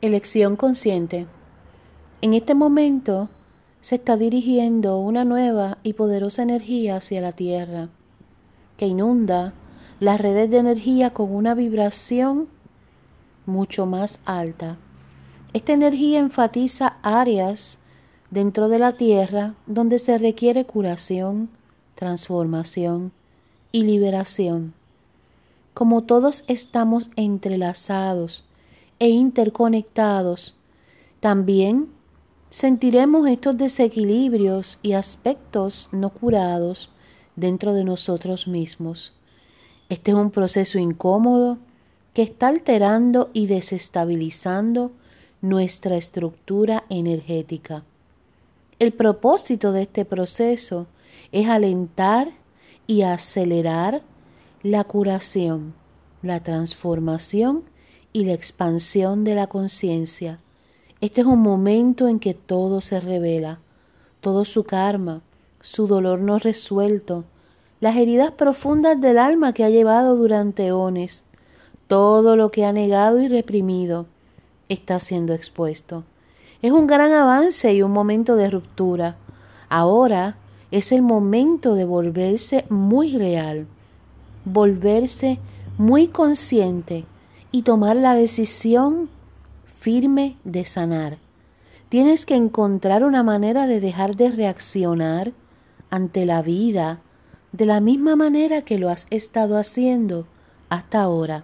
Elección consciente. En este momento se está dirigiendo una nueva y poderosa energía hacia la Tierra, que inunda las redes de energía con una vibración mucho más alta. Esta energía enfatiza áreas dentro de la Tierra donde se requiere curación, transformación y liberación. Como todos estamos entrelazados e interconectados, también sentiremos estos desequilibrios y aspectos no curados dentro de nosotros mismos. Este es un proceso incómodo que está alterando y desestabilizando nuestra estructura energética. El propósito de este proceso es alentar y acelerar la curación, la transformación y la expansión de la conciencia. Este es un momento en que todo se revela, todo su karma, su dolor no resuelto, las heridas profundas del alma que ha llevado durante eones, todo lo que ha negado y reprimido está siendo expuesto. Es un gran avance y un momento de ruptura. Ahora es el momento de volverse muy real, volverse muy consciente y tomar la decisión firme de sanar. Tienes que encontrar una manera de dejar de reaccionar ante la vida de la misma manera que lo has estado haciendo hasta ahora.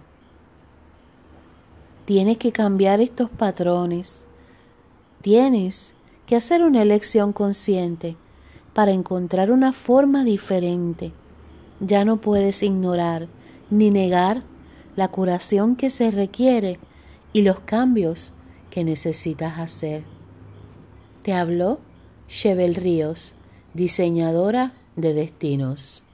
Tienes que cambiar estos patrones. Tienes que hacer una elección consciente para encontrar una forma diferente. Ya no puedes ignorar ni negar la curación que se requiere y los cambios que necesitas hacer. Te habló Chebel Ríos, diseñadora de destinos.